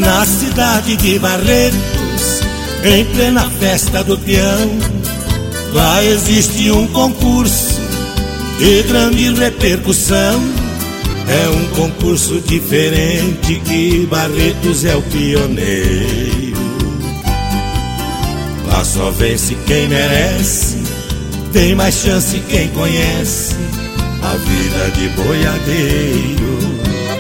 Na cidade de Barretos, em plena festa do peão, lá existe um concurso de grande repercussão. É um concurso diferente que Barretos é o pioneiro. Lá só vence quem merece, tem mais chance quem conhece a vida de boiadeiro.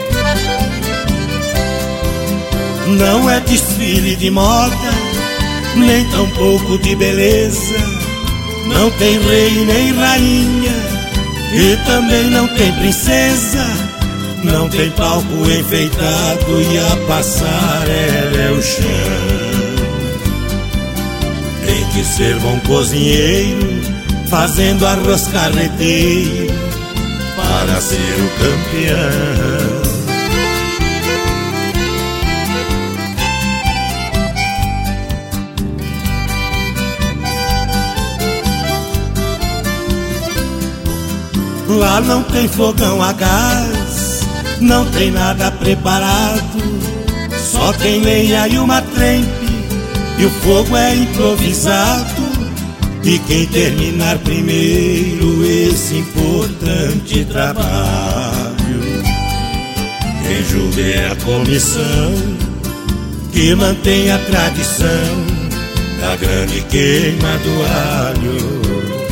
Não é desfile de moda, nem tampouco de beleza. Não tem rei nem rainha, e também não tem princesa. Não tem palco enfeitado e a passarela é o chão. Tem que ser bom cozinheiro, fazendo arroz carreteiro, para ser o campeão. Lá não tem fogão a gás, não tem nada preparado, só tem lenha e uma trempe, e o fogo é improvisado. E quem terminar primeiro esse importante trabalho, quem julga é a comissão que mantém a tradição da grande queima do alho.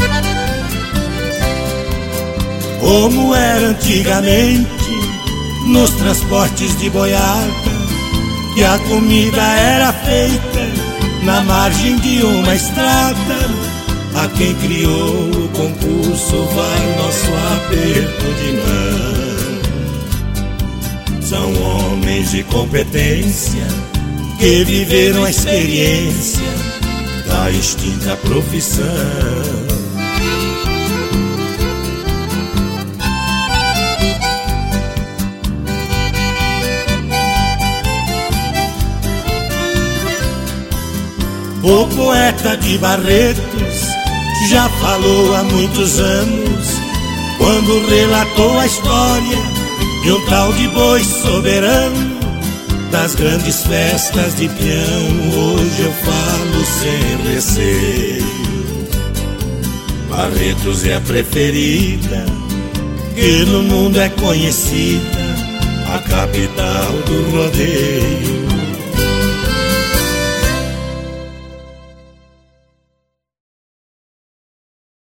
Como era antigamente, nos transportes de boiada, que a comida era feita na margem de uma estrada. A quem criou o concurso vai nosso aperto de mão. São homens de competência que viveram a experiência da extinta profissão. O poeta de Barretos já falou há muitos anos, quando relatou a história de um tal de boi soberano. Das grandes festas de peão, hoje eu falo sem receio. Barretos é a preferida, que no mundo é conhecida, a capital do rodeio.